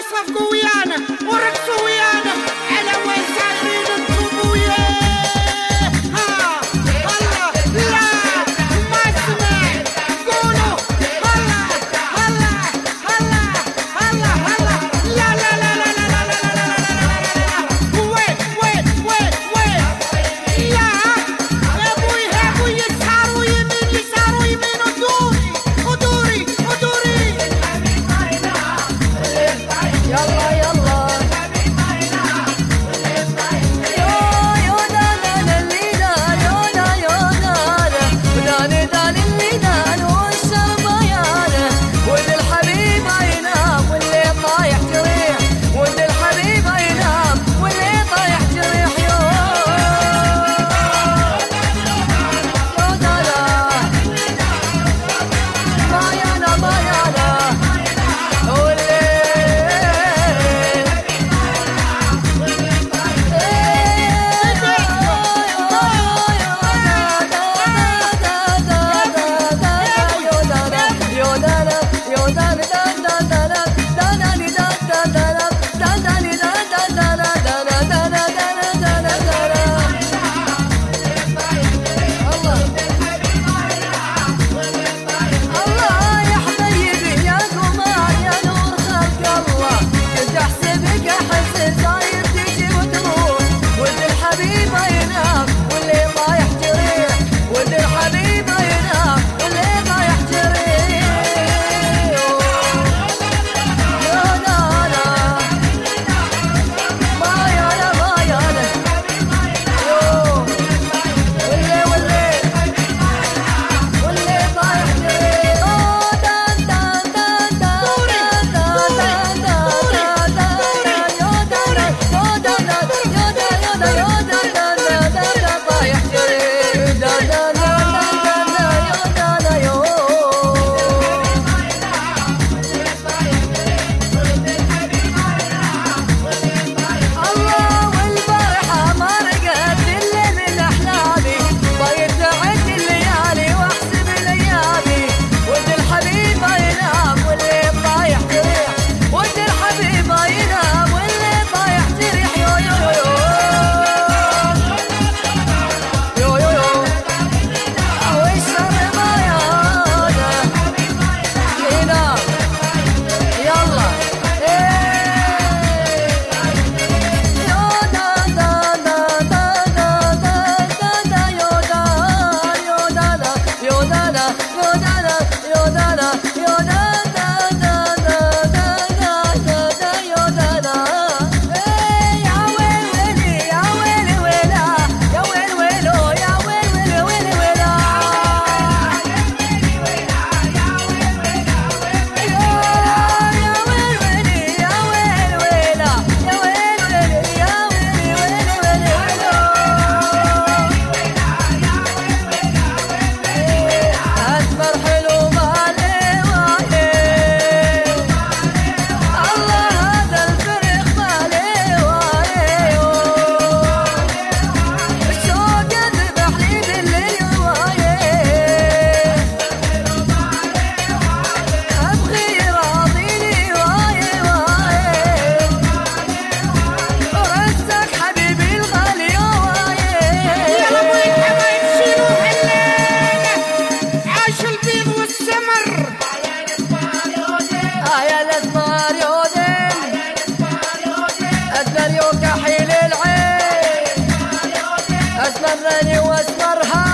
صفقوا ويانا ورقصوا ويانا على وين سايرين انتم وياه. ها هلا لا ما سمع قولوا هلا هلا هلا هلا هلا لا لا لا لا لا لا لا لا لا وين وين وين وين لا يا ابوي يا ابوي يساروا يمين يساروا يمين ودوري ودوري ودوري يلا يلا يو دانا اللي دان يو دانا وداني دان اللي دان والشربيانه ود الحبيب ينام واللي طايح جريح ود الحبيب ينام واللي طايح جريح يو دانا بايانا بايانا أسمرني واسمرها